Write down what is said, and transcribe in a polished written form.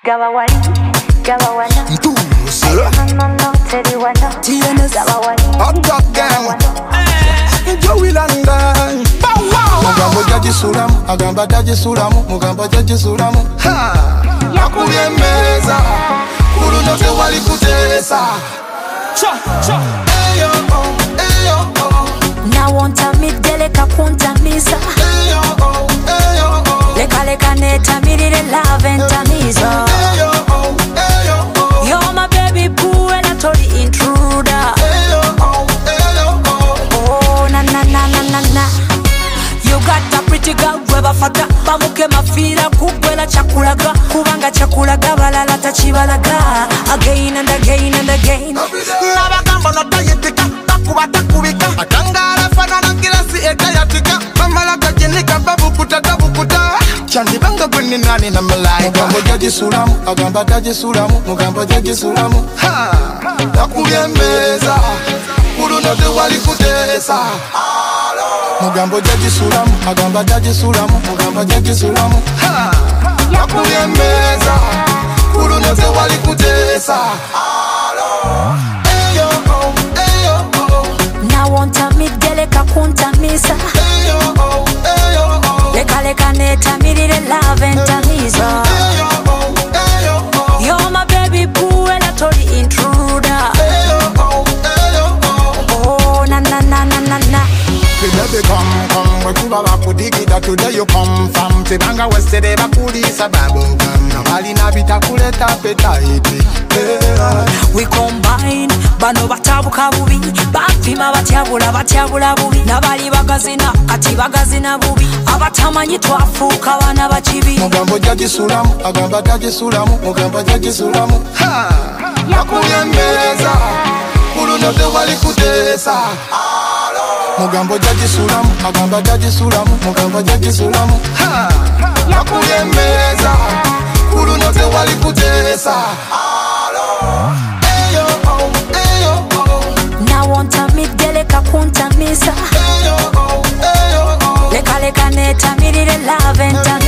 Gaba wali, gaba wana. No, teri wana. Gaba wali, gaba wana. Joey London. Mugambo jaji sulamu, agamba jaji sulamu, mugambo jaji sulamu. Yakuyemeza, kurunote wali kutesa. Eyo, eyo, nawonta midele kakunta misa. Leka leka neta mirire love entamiza. You're my baby boo and I told the intruder. Oh na na na na na na. You got a pretty girl gweba fata. Bamuke mafira kubwela chakulaga. Kubanga chakulaga balala tachibalaga. Again and again and again. Nabagamba notayitika, takubata kubika. Akangara fana kilasi ekayatika. Mamala kajinika babukuta tabukuta. Chandi banga gwini nani na malai. Mugambo jaji sulamu, agamba jaji sulamu, mugambo jaji sulamu. Yakuyemeza, kurunote wali kutesa. Mugambo jaji sulamu, agamba jaji sulamu, mugambo jaji sulamu. Yakuyemeza, kurunote wali kutesa. Eyo, eyo, nawonta midele kakunta misa. Leka leka neta mirire love entamiza. You're my baby boo and I told the intruder. Oh na na na na na na. Baby come, wekuba bakudigida today you come from. Tibanga westede bakulisa babogam. Nabali nabita kuleta appetite. We combine, bano batabuka bubi. Bapima batyabula bubi. Nabali bagazina, kati bagazina bubi. Abatamanyi twafuuka bana bakibi. Mugambo jaji sulamu, agamba jaji sulamu, mugambo jaji sulamu. Yakuyemeza, kurunote wali kutesa. Mugambo jaji sulamu, agamba jaji sulamu, mugambo jaji sulamu. Yakuyemeza, kurunote wali kutesa. Eyo, eyo, nawonta midele kakunta misa. eyo, eyo, Leka leka neta mirire love entamiza.